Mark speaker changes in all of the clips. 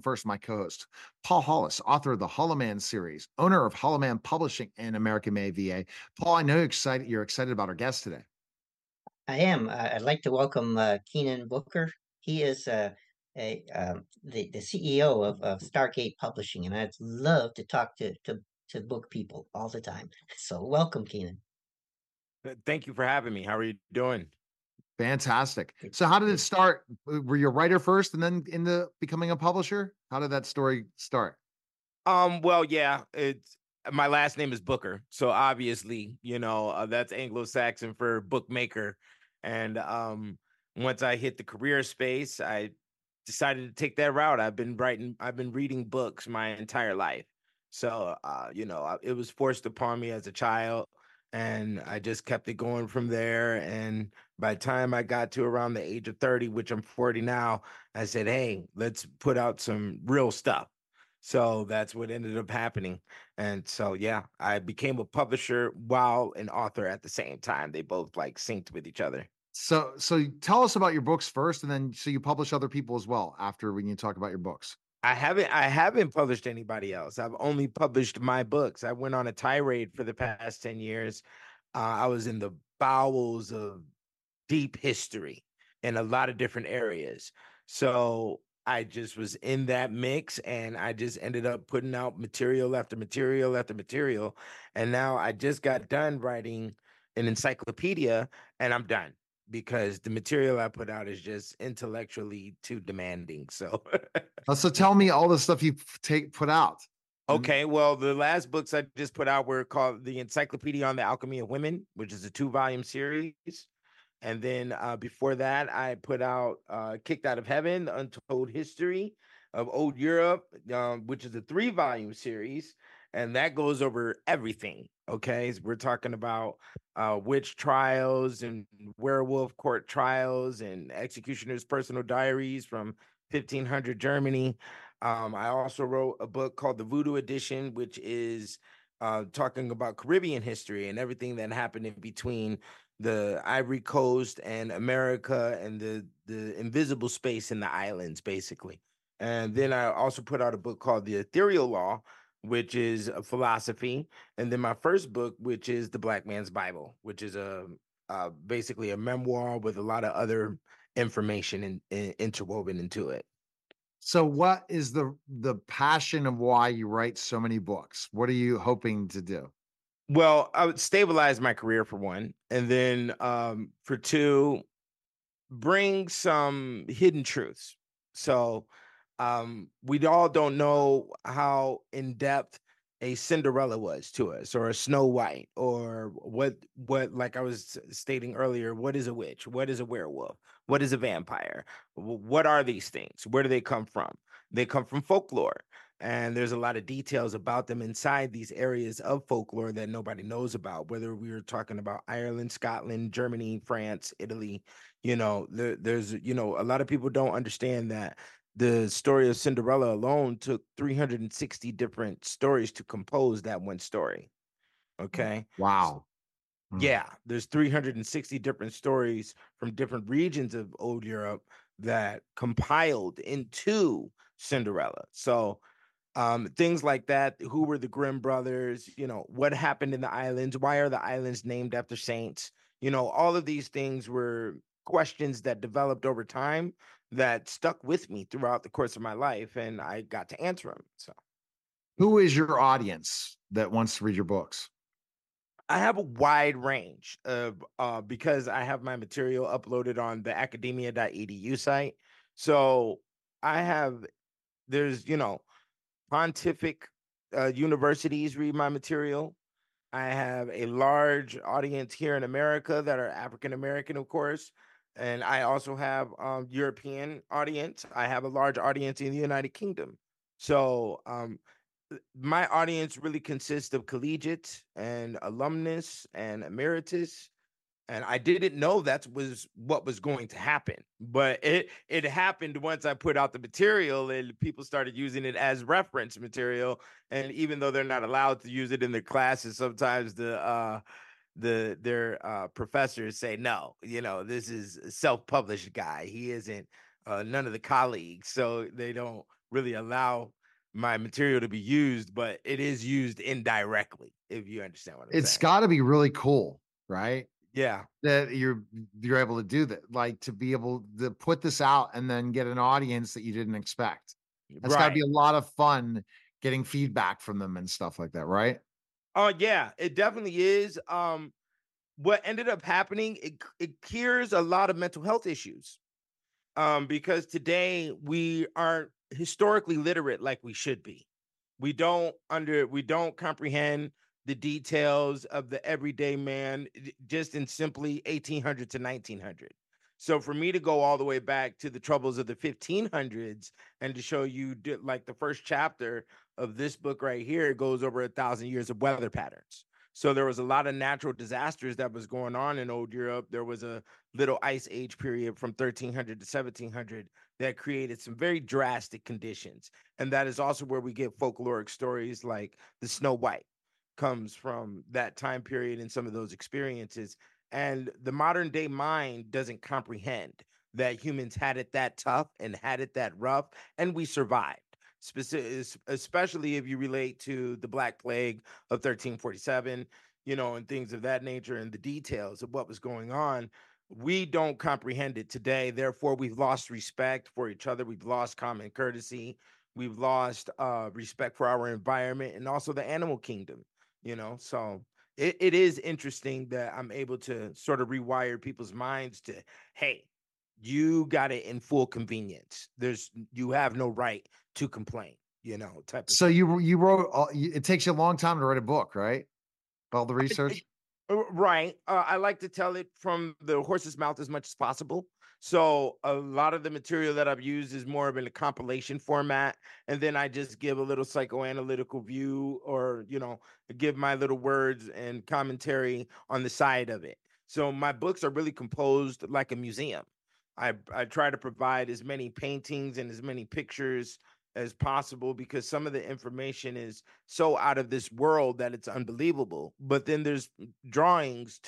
Speaker 1: first, my co-host, Paul Hollis, author of the Holloman series, owner of Holloman Publishing and American Made VA. Paul, I know you're excited about our guest today.
Speaker 2: I am. I'd like to welcome Keenan Booker. He is the CEO of Stargate Publishing, and I'd love to talk to book people all the time. So welcome, Keenan.
Speaker 3: Thank you for having me. How are you doing?
Speaker 1: Fantastic.
Speaker 2: Good,
Speaker 1: So how did it
Speaker 2: good.
Speaker 1: start? Were you a writer first and then into becoming a publisher? How did that story start?
Speaker 3: Well, yeah, it's my last name is Booker, so obviously, that's Anglo-Saxon for bookmaker. And once I hit the career space, I decided to take that route. I've been reading books my entire life. So, it was forced upon me as a child, and I just kept it going from there. And by the time I got to around the age of 30, which I'm 40 now, I said, hey, let's put out some real stuff. So that's what ended up happening. And so, yeah, I became a publisher while an author at the same time. They both like synced with each other.
Speaker 1: So tell us about your books first, and then so you publish other people as well after when you talk about your books.
Speaker 3: I haven't published anybody else. I've only published my books. I went on a tirade for the past 10 years. I was in the bowels of deep history in a lot of different areas. So I just was in that mix, and I just ended up putting out material after material after material. And now I just got done writing an encyclopedia, and I'm done because the material I put out is just intellectually too demanding. So
Speaker 1: So tell me all the stuff you put out.
Speaker 3: okay, well, the last books I just put out were called The Encyclopedia on the Alchemy of Women, which is a 2-volume series. And then before that, I put out Kicked Out of Heaven, The Untold History of Old Europe, which is a 3-volume series. And that goes over everything. Okay. So we're talking about witch trials and werewolf court trials and executioner's personal diaries from 1500 Germany. I also wrote a book called The Voodoo Edition, which is talking about Caribbean history and everything that happened in between the Ivory Coast and America and the invisible space in the islands, basically. And then I also put out a book called The Ethereal Law, which is a philosophy. And then my first book, which is The Black Man's Bible, which is basically a memoir with a lot of other information interwoven into it.
Speaker 1: So what is the passion of why you write so many books? What are you hoping to do?
Speaker 3: Well, I would stabilize my career for one, and then for two, bring some hidden truths. So we all don't know how in depth a Cinderella was to us, or a Snow White, or what like I was stating earlier, what is a witch? What is a werewolf? What is a vampire? What are these things? Where do they come from? They come from folklore. And there's a lot of details about them inside these areas of folklore that nobody knows about, whether we were talking about Ireland, Scotland, Germany, France, Italy. There's a lot of people don't understand that the story of Cinderella alone took 360 different stories to compose that one story. Okay.
Speaker 1: Wow. Hmm.
Speaker 3: Yeah, there's 360 different stories from different regions of old Europe that compiled into Cinderella. So things like that. Who were the Grimm brothers? What happened in the islands? Why are the islands named after saints? All of these things were questions that developed over time that stuck with me throughout the course of my life, and I got to answer them. So
Speaker 1: Who is your audience that wants to read your books?
Speaker 3: I have a wide range of because I have my material uploaded on the academia.edu site. So I have there's pontific universities read my material. I have a large audience here in America that are African American, of course, and I also have European audience. I have a large audience in the United Kingdom. So my audience really consists of collegiate and alumnus and emeritus, and I didn't know that was what was going to happen, but it happened once I put out the material and people started using it as reference material. And even though they're not allowed to use it in their classes, sometimes their professors say no. This is a self-published guy. He isn't none of the colleagues, so they don't really allow my material to be used, but it is used indirectly, if you understand what I'm
Speaker 1: It's
Speaker 3: saying.
Speaker 1: got to be really cool, right?
Speaker 3: Yeah.
Speaker 1: That you're able to do that, like to be able to put this out and then get an audience that you didn't expect. That's got to be
Speaker 3: Right.
Speaker 1: a lot of fun getting feedback from them and stuff like that, right?
Speaker 3: Oh yeah, it definitely is. What ended up happening, it cures a lot of mental health issues. Because today we aren't historically literate like we should be. We don't comprehend the details of the everyday man just in simply 1800 to 1900. So for me to go all the way back to the troubles of the 1500s and to show you like the first chapter of this book right here, it goes over 1,000 years of weather patterns. So there was a lot of natural disasters that was going on in old Europe. There was a little ice age period from 1300 to 1700 that created some very drastic conditions. And that is also where we get folkloric stories like the Snow White comes from that time period and some of those experiences. And the modern day mind doesn't comprehend that humans had it that tough and had it that rough, and we survived. Especially if you relate to the Black Plague of 1347, and things of that nature and the details of what was going on. We don't comprehend it today. Therefore, we've lost respect for each other. We've lost common courtesy. We've lost respect for our environment and also the animal kingdom, So it is interesting that I'm able to sort of rewire people's minds to, hey, you got it in full convenience. You have no right to complain, type of
Speaker 1: So
Speaker 3: thing.
Speaker 1: you wrote. It takes you a long time to write a book, right? All the research.
Speaker 3: Right. I like to tell it from the horse's mouth as much as possible. So a lot of the material that I've used is more of in a compilation format. And then I just give a little psychoanalytical view or, give my little words and commentary on the side of it. So my books are really composed like a museum. I try to provide as many paintings and as many pictures as possible because some of the information is so out of this world that it's unbelievable. But then there's drawings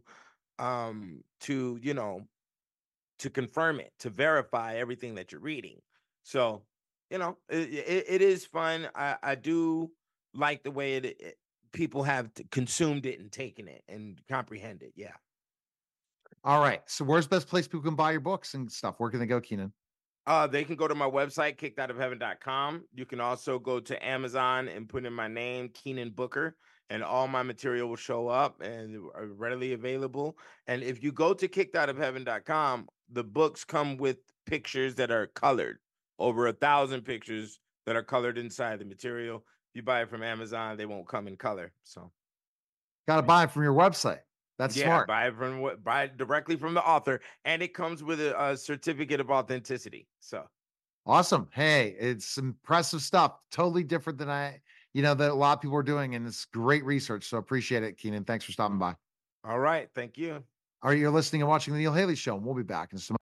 Speaker 3: to confirm it, to verify everything that you're reading. So, it is fun. I do like the way people have consumed it and taken it and comprehend it. Yeah.
Speaker 1: All right. So where's the best place people can buy your books and stuff? Where can they go, Keenan?
Speaker 3: They can go to my website, kickedOutOfHeaven.com. You can also go to Amazon and put in my name, Keenan Booker, and all my material will show up and are readily available. And if you go to kickedOutOfHeaven.com, the books come with pictures that are colored, over 1,000 pictures that are colored inside the material. If you buy it from Amazon, they won't come in color. So,
Speaker 1: Got to buy it from your website. That's
Speaker 3: yeah,
Speaker 1: smart.
Speaker 3: buy it directly from the author, and it comes with a certificate of authenticity. So.
Speaker 1: Awesome. Hey, it's impressive stuff. Totally different than that a lot of people are doing, and it's great research. So appreciate it, Keenan. Thanks for stopping by.
Speaker 3: All right. Thank you.
Speaker 1: All right, you're listening and watching the Neil Haley Show, and we'll be back in some.